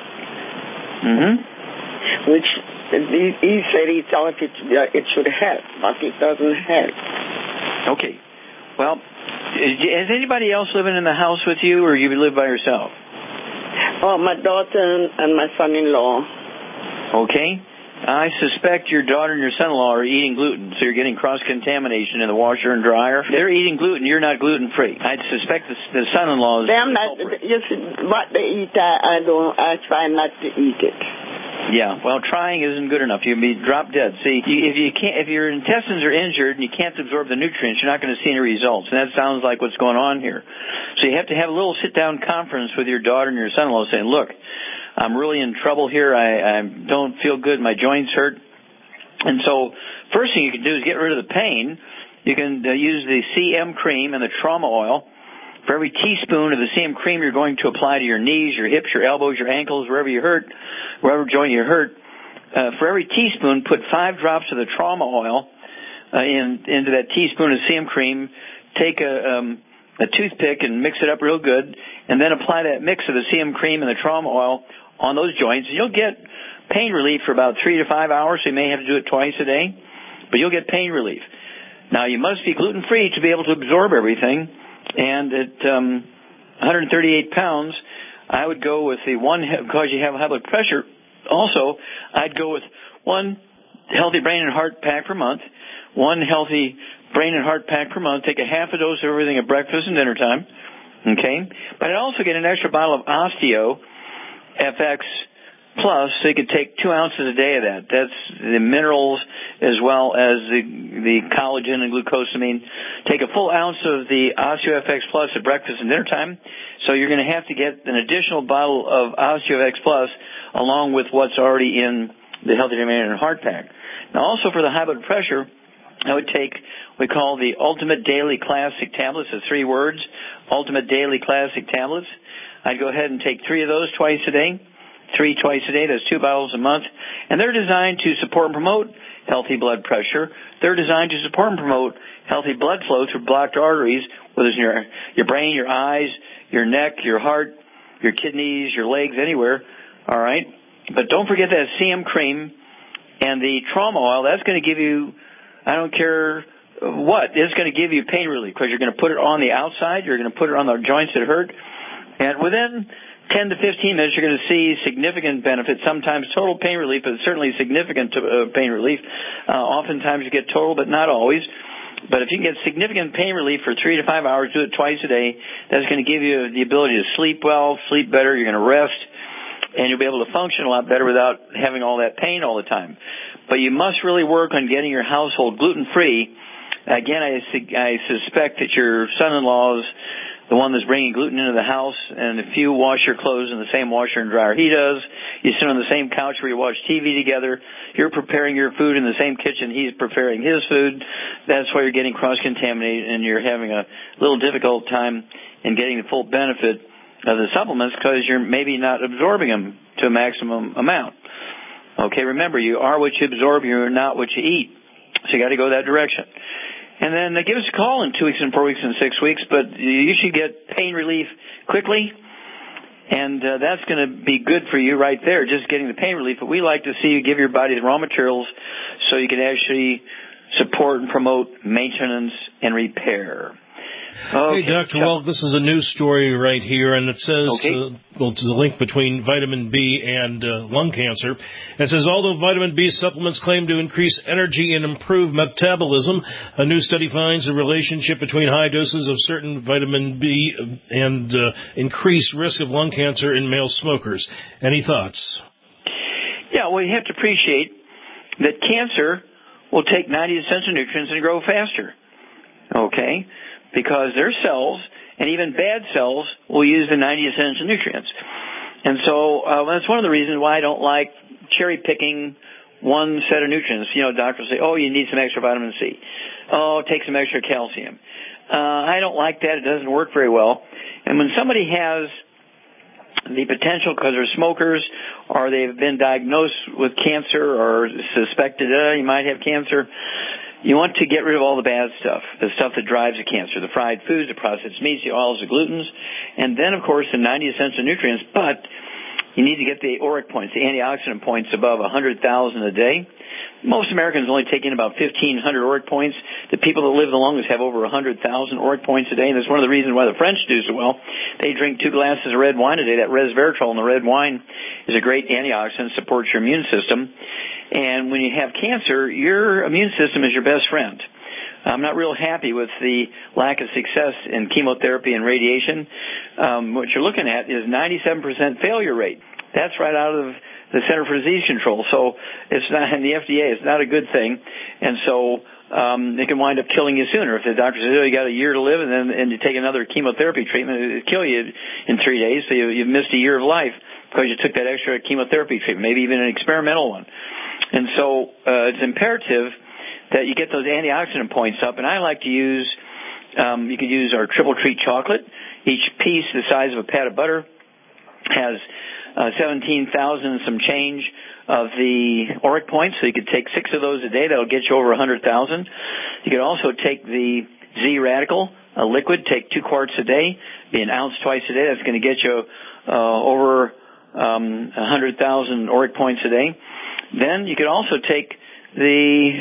Which he said he thought it should help, but it doesn't help. Okay. Well, is anybody else living in the house with you, or you live by yourself? Oh, my daughter and my son-in-law. Okay. I suspect your daughter and your son-in-law are eating gluten, so you're getting cross-contamination in the washer and dryer. They're eating gluten. You're not gluten-free. I suspect the son-in-law is... I'm not. You see, what they eat, I try not to eat it. Yeah, well, trying isn't good enough. You'll be drop dead. See, if your intestines are injured and you can't absorb the nutrients, you're not going to see any results. And that sounds like what's going on here. So you have to have a little sit-down conference with your daughter and your son-in-law saying, look, I'm really in trouble here. I don't feel good. My joints hurt. And so first thing you can do is get rid of the pain. You can use the CM cream and the trauma oil. For every teaspoon of the CM cream you're going to apply to your knees, your hips, your elbows, your ankles, wherever you hurt, wherever joint you hurt, for every teaspoon, put 5 drops of the trauma oil into that teaspoon of CM cream. Take a toothpick and mix it up real good, and then apply that mix of the CM cream and the trauma oil on those joints. And you'll get pain relief for about 3 to 5 hours. So you may have to do it twice a day, but you'll get pain relief. Now, you must be gluten-free to be able to absorb everything. And at 138 pounds, I would go with the one, because you have high blood pressure, also, I'd go with one healthy brain and heart pack per month, one healthy brain and heart pack per month, take a half a dose of everything at breakfast and dinner time, okay? But I'd also get an extra bottle of Osteo FX Plus, so you could take 2 ounces a day of that. That's the minerals as well as the collagen and glucosamine. Take a full ounce of the OsteoFX Plus at breakfast and dinner time. So you're going to have to get an additional bottle of OsteoFX Plus along with what's already in the Healthy Brain and Heart Pack. Now, also for the high blood pressure, I would take what we call the Ultimate Daily Classic Tablets. It's 3 words, Ultimate Daily Classic Tablets. I'd go ahead and take 3 of those twice a day. 3 twice a day, that's 2 bottles a month. And they're designed to support and promote healthy blood pressure. They're designed to support and promote healthy blood flow through blocked arteries, whether it's in your brain, your eyes, your neck, your heart, your kidneys, your legs, anywhere. All right? But don't forget that CM cream and the trauma oil. That's going to give you, I don't care what, it's going to give you pain relief because you're going to put it on the outside. You're going to put it on the joints that hurt. And within 10 to 15 minutes, you're going to see significant benefits, sometimes total pain relief, but certainly significant pain relief. Oftentimes you get total, but not always. But if you can get significant pain relief for 3 to 5 hours, do it twice a day, that's going to give you the ability to sleep well, sleep better, you're going to rest, and you'll be able to function a lot better without having all that pain all the time. But you must really work on getting your household gluten-free. Again, I suspect that your son-in-law's the one that's bringing gluten into the house, and if you wash your clothes in the same washer and dryer he does, you sit on the same couch where you watch TV together, you're preparing your food in the same kitchen he's preparing his food, that's why you're getting cross-contaminated and you're having a little difficult time in getting the full benefit of the supplements because you're maybe not absorbing them to a maximum amount. Okay, remember, you are what you absorb, you're not what you eat. So you got to go that direction. And then give us a call in 2 weeks and 4 weeks and 6 weeks, but you should get pain relief quickly, and that's going to be good for you right there, just getting the pain relief. But we like to see you give your body the raw materials so you can actually support and promote maintenance and repair. Okay. Hey, Dr. Wallach, this is a news story right here, and it says, it's a link between vitamin B and lung cancer. It says, although vitamin B supplements claim to increase energy and improve metabolism, a new study finds a relationship between high doses of certain vitamin B and increased risk of lung cancer in male smokers. Any thoughts? Yeah, well, you have to appreciate that cancer will take 90 essential nutrients and grow faster. Okay? Because their cells, and even bad cells, will use the 90 essential nutrients. And so that's one of the reasons why I don't like cherry-picking one set of nutrients. You know, doctors say, oh, you need some extra vitamin C. Oh, take some extra calcium. I don't like that. It doesn't work very well. And when somebody has the potential because they're smokers or they've been diagnosed with cancer or suspected you might have cancer, you want to get rid of all the bad stuff, the stuff that drives the cancer, the fried foods, the processed meats, the oils, the glutens, and then, of course, the 90 essential nutrients. But you need to get the ORAC points, the antioxidant points above 100,000 a day. Most Americans only take in about 1,500 ORAC points. The people that live the longest have over 100,000 ORAC points a day, and that's one of the reasons why the French do so well. They drink 2 glasses of red wine a day. That resveratrol in the red wine is a great antioxidant, supports your immune system. And when you have cancer, your immune system is your best friend. I'm not real happy with the lack of success in chemotherapy and radiation. What you're looking at is 97% failure rate. That's right out of the Center for Disease Control. So it's not in the FDA. It's not a good thing. And so it can wind up killing you sooner. If the doctor says, oh, you got a year to live, and you take another chemotherapy treatment, it'll kill you in 3 days. So you've missed a year of life because you took that extra chemotherapy treatment, maybe even an experimental one. And so it's imperative that you get those antioxidant points up. And I like to use, you could use our Triple Treat chocolate. Each piece the size of a pat of butter has 17,000 some change of the ORAC points. So you could take 6 of those a day. That'll get you over 100,000. You could also take the Z-Radical, a liquid, take 2 quarts a day, be an ounce twice a day. That's going to get you over 100,000 ORAC points a day. Then you could also take the,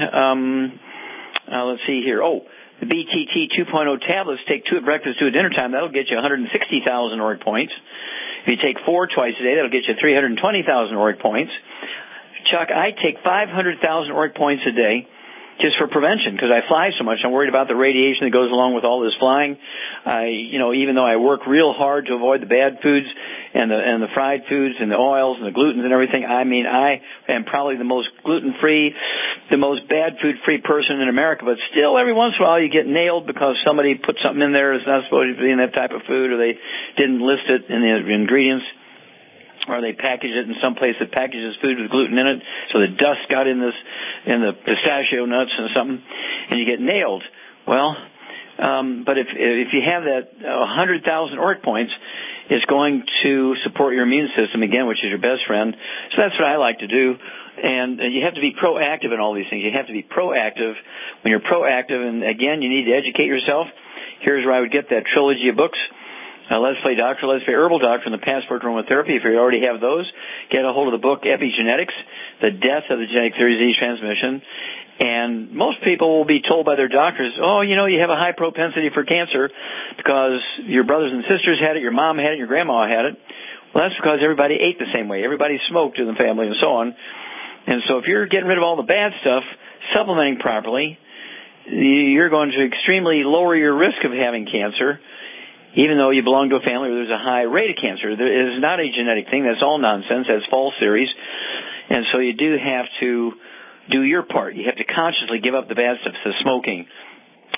let's see here, the BTT 2.0 tablets, take 2 at breakfast, 2 at dinner time. That'll get you 160,000 ORAC points. If you take 4 twice a day, that'll get you 320,000 ORAC points. Chuck, I take 500,000 ORAC points a day just for prevention because I fly so much. I'm worried about the radiation that goes along with all this flying. Even though I work real hard to avoid the bad foods and the fried foods and the oils and the glutens and everything, I mean, I am probably the most gluten-free, the most bad food-free person in America. But still, every once in a while, you get nailed because somebody put something in there that's not supposed to be in that type of food, or they didn't list it in the ingredients, or they package it in some place that packages food with gluten in it, so the dust got in the pistachio nuts and something, and you get nailed. Well, but if you have that 100,000 ORAC points, it's going to support your immune system again, which is your best friend. So that's what I like to do. And you have to be proactive in all these things. You have to be proactive. When you're proactive, and again, you need to educate yourself. Here's where I would get that trilogy of books. Let's Play Doctor, Let's Play Herbal Doctor, and the Passport to Aromatherapy. If you already have those, get a hold of the book Epigenetics, The Death of the Genetic Theory of Disease Transmission. And most people will be told by their doctors, oh, you have a high propensity for cancer because your brothers and sisters had it, your mom had it, your grandma had it. Well, that's because everybody ate the same way. Everybody smoked in the family and so on. And so if you're getting rid of all the bad stuff, supplementing properly, you're going to extremely lower your risk of having cancer, even though you belong to a family where there's a high rate of cancer. It is not a genetic thing. That's all nonsense. That's false theories. And so you do have to do your part. You have to consciously give up the bad stuff, the smoking,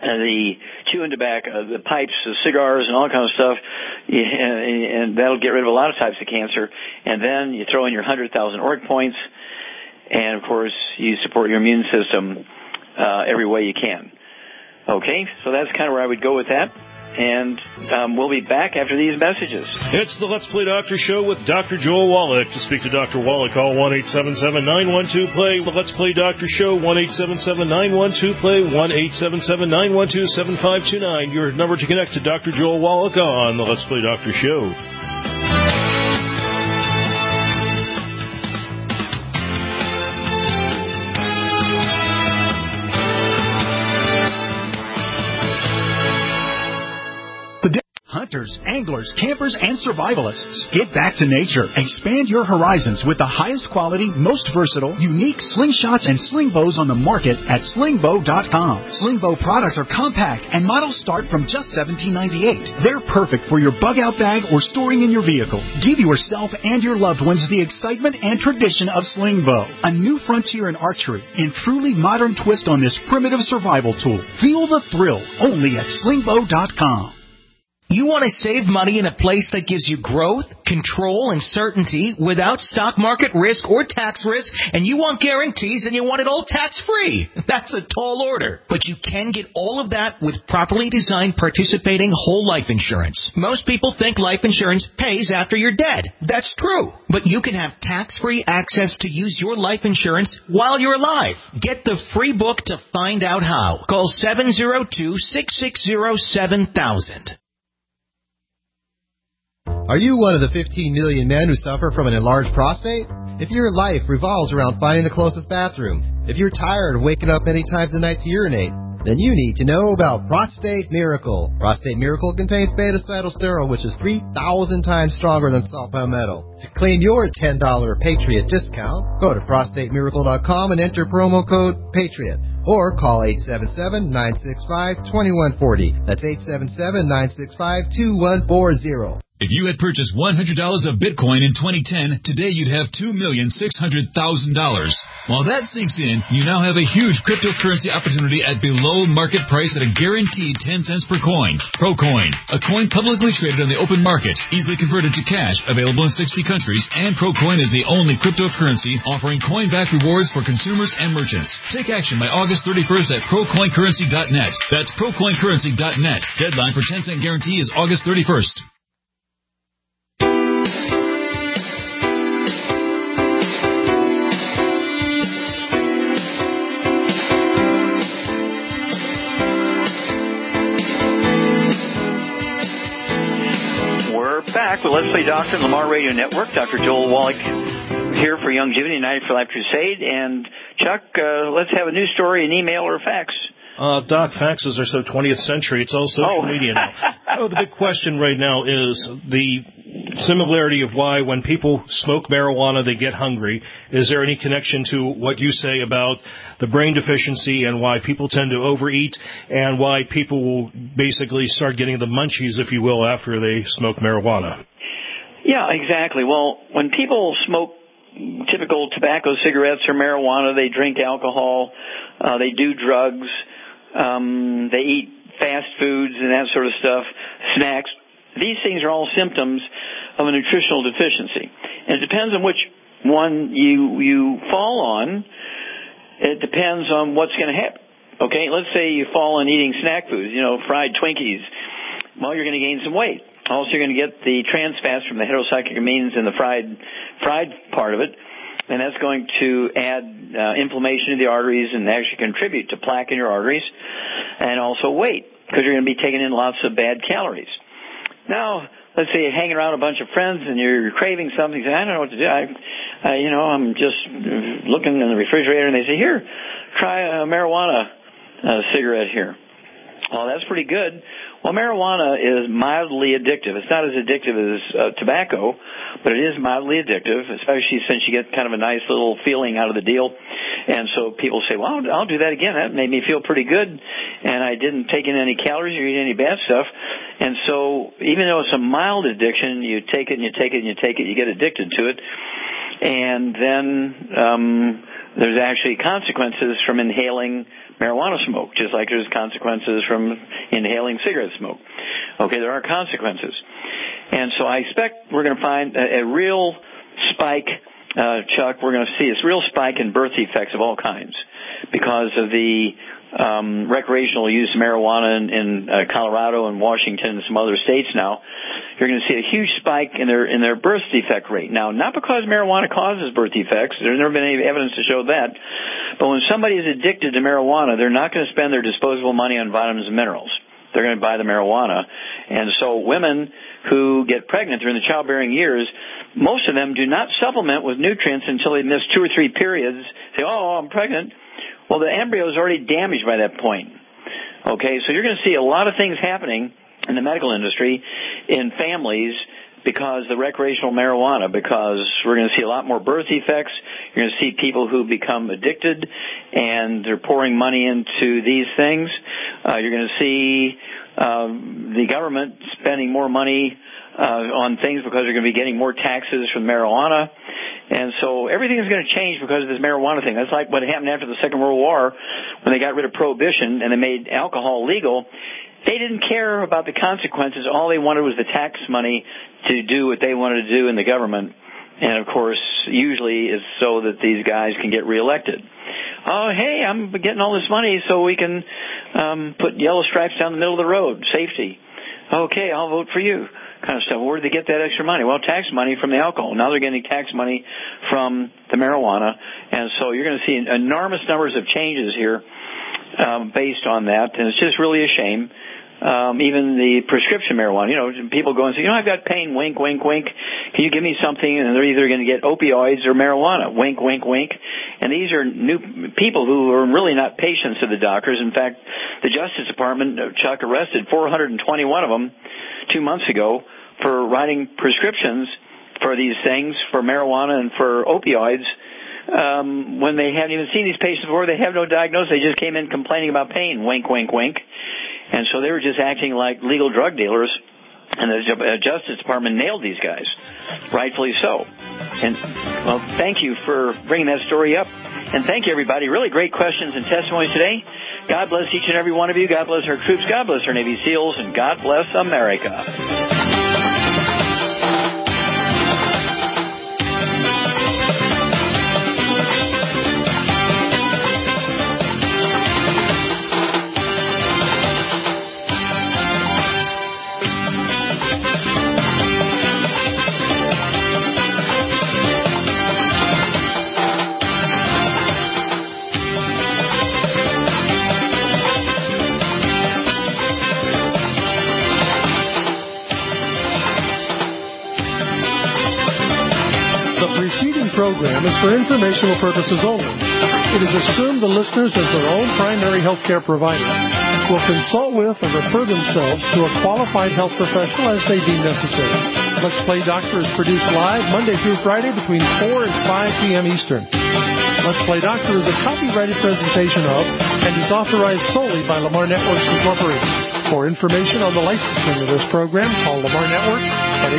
the chewing tobacco, the pipes, the cigars, and all kind of stuff, and that'll get rid of a lot of types of cancer. And then you throw in your 100,000 ORC points, and of course you support your immune system every way you can. Okay, so that's kind of where I would go with that. And we'll be back after these messages. It's the Let's Play Doctor Show with Dr. Joel Wallach. To speak to Dr. Wallach, call 1-877-912-PLAY. The Let's Play Doctor Show, 1-877-912-PLAY, 1-877-912-7529. Your number to connect to Dr. Joel Wallach on the Let's Play Doctor Show. Hunters, anglers, campers, and survivalists. Get back to nature. Expand your horizons with the highest quality, most versatile, unique slingshots and sling bows on the market at slingbow.com. Slingbow products are compact and models start from just $17.98. They're perfect for your bug-out bag or storing in your vehicle. Give yourself and your loved ones the excitement and tradition of Slingbow, a new frontier in archery and truly modern twist on this primitive survival tool. Feel the thrill only at slingbow.com. You want to save money in a place that gives you growth, control, and certainty without stock market risk or tax risk, and you want guarantees and you want it all tax-free. That's a tall order. But you can get all of that with properly designed participating whole life insurance. Most people think life insurance pays after you're dead. That's true. But you can have tax-free access to use your life insurance while you're alive. Get the free book to find out how. Call 702-660-7000. Are you one of the 15 million men who suffer from an enlarged prostate? If your life revolves around finding the closest bathroom, if you're tired of waking up many times a night to urinate, then you need to know about Prostate Miracle. Prostate Miracle contains beta-cytosterol, which is 3,000 times stronger than salt palmetto. To claim your $10 Patriot discount, go to prostatemiracle.com and enter promo code PATRIOT. Or call 877-965-2140. That's 877-965-2140. If you had purchased $100 of Bitcoin in 2010, today you'd have $2,600,000. While that sinks in, you now have a huge cryptocurrency opportunity at below market price at a guaranteed 10 cents per coin. ProCoin, a coin publicly traded on the open market, easily converted to cash, available in 60 countries, and ProCoin is the only cryptocurrency offering coin-back rewards for consumers and merchants. Take action by August 31st at ProCoinCurrency.net. That's ProCoinCurrency.net. Deadline for 10-cent guarantee is August 31st. Back with Let's Play Doctor and Lamar Radio Network. Dr. Joel Wallach here for Youngevity United for Life Crusade. And Chuck, let's have a news story, an email, or a fax. Doc, faxes are so 20th century. It's all social media now. The big question right now is the similarity of why when people smoke marijuana they get hungry. Is there any connection to what you say about the brain deficiency and why people tend to overeat and why people will basically start getting the munchies, if you will, after they smoke marijuana? Yeah, exactly. Well, when people smoke typical tobacco, cigarettes, or marijuana, they drink alcohol, they do drugs, they eat fast foods and that sort of stuff, snacks. These things are all symptoms of a nutritional deficiency. And it depends on which one you fall on. It depends on what's going to happen. Okay, let's say you fall on eating snack foods, fried Twinkies. Well, you're going to gain some weight. Also, you're going to get the trans fats from the heterocyclic amines in the fried part of it. And that's going to add inflammation to the arteries and actually contribute to plaque in your arteries and also weight because you're going to be taking in lots of bad calories. Now, let's say you're hanging around a bunch of friends and you're craving something. You say, I don't know what to do. I'm just looking in the refrigerator, and they say, here, try a marijuana cigarette here. Well, that's pretty good. Well, marijuana is mildly addictive. It's not as addictive as tobacco, but it is mildly addictive, especially since you get kind of a nice little feeling out of the deal. And so people say, well, I'll do that again. That made me feel pretty good, and I didn't take in any calories or eat any bad stuff. And so even though it's a mild addiction, you take it and you take it and you take it, you get addicted to it. And then there's actually consequences from inhaling marijuana smoke, just like there's consequences from inhaling cigarette smoke. Okay, there are consequences. And so I expect we're going to find a real spike, Chuck, we're going to see this real spike in birth defects of all kinds because of the recreational use of marijuana in Colorado and Washington and some other states now. You're going to see a huge spike in their birth defect rate. Now, not because marijuana causes birth defects. There's never been any evidence to show that. But when somebody is addicted to marijuana, they're not going to spend their disposable money on vitamins and minerals. They're going to buy the marijuana. And so women who get pregnant during the childbearing years, most of them do not supplement with nutrients until they miss 2 or 3 periods. Say, oh, I'm pregnant. Well, the embryo is already damaged by that point. Okay, so you're going to see a lot of things happening in the medical industry in families because the recreational marijuana, because we're going to see a lot more birth defects. You're going to see people who become addicted and they're pouring money into these things. You're going to see the government spending more money on things because they're going to be getting more taxes from marijuana. And so everything is going to change because of this marijuana thing. That's like what happened after the Second World War when they got rid of prohibition and they made alcohol legal. They didn't care about the consequences. All they wanted was the tax money to do what they wanted to do in the government. And, of course, usually it's so that these guys can get reelected. Oh, hey, I'm getting all this money so we can put yellow stripes down the middle of the road, safety. Okay, I'll vote for you, kind of stuff. Where did they get that extra money? Well, tax money from the alcohol. Now they're getting tax money from the marijuana. And so you're going to see enormous numbers of changes here based on that. And it's just really a shame. Even the prescription marijuana, people go and say, I've got pain, wink, wink, wink. Can you give me something? And they're either going to get opioids or marijuana, wink, wink, wink. And these are new people who are really not patients of the doctors. In fact, the Justice Department, Chuck, arrested 421 of them 2 months ago for writing prescriptions for these things, for marijuana and for opioids, when they haven't even seen these patients before. They have no diagnosis. They just came in complaining about pain, wink, wink, wink. And so they were just acting like legal drug dealers, and the Justice Department nailed these guys, rightfully so. And, well, thank you for bringing that story up. And thank you, everybody. Really great questions and testimonies today. God bless each and every one of you. God bless our troops. God bless our Navy SEALs. And God bless America. Program is for informational purposes only. It is assumed the listeners, as their own primary health care provider, will consult with or refer themselves to a qualified health professional as they deem necessary. Let's Play Doctor is produced live Monday through Friday between 4 and 5 p.m. Eastern. Let's Play Doctor is a copyrighted presentation of and is authorized solely by Lamar Networks Incorporated. For information on the licensing of this program, call Lamar Networks at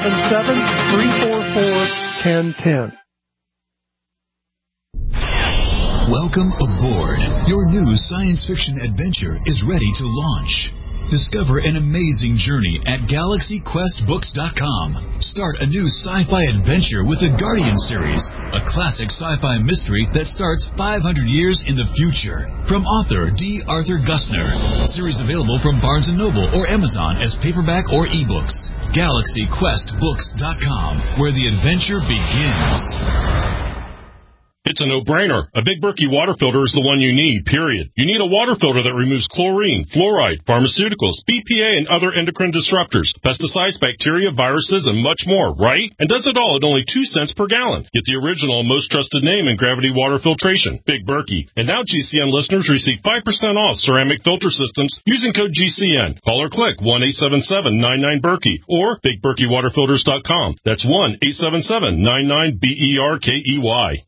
877-344-1010. Welcome aboard. Your new science fiction adventure is ready to launch. Discover an amazing journey at GalaxyQuestBooks.com. Start a new sci-fi adventure with the Guardian series, a classic sci-fi mystery that starts 500 years in the future. From author D. Arthur Gussner. Series available from Barnes & Noble or Amazon as paperback or ebooks. GalaxyQuestBooks.com, where the adventure begins. It's a no-brainer. A Big Berkey water filter is the one you need, period. You need a water filter that removes chlorine, fluoride, pharmaceuticals, BPA, and other endocrine disruptors, pesticides, bacteria, viruses, and much more, right? And does it all at only 2 cents per gallon. Get the original, most trusted name in gravity water filtration, Big Berkey. And now GCN listeners receive 5% off ceramic filter systems using code GCN. Call or click 1-877-99-BERKEY or BigBerkeyWaterFilters.com. That's 1-877-99-BERKEY.